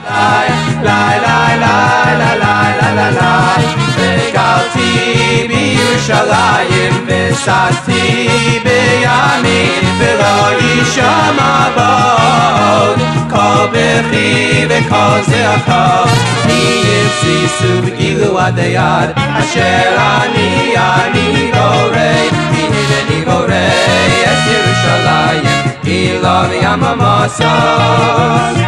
וגרתי בירושלים וששתי בימין ולא יישמע בו כל בכי וכל זעקה יבסיסו וגילו עד היד אשר אני בורא הנני בורא את ירושלים אילון ים המסות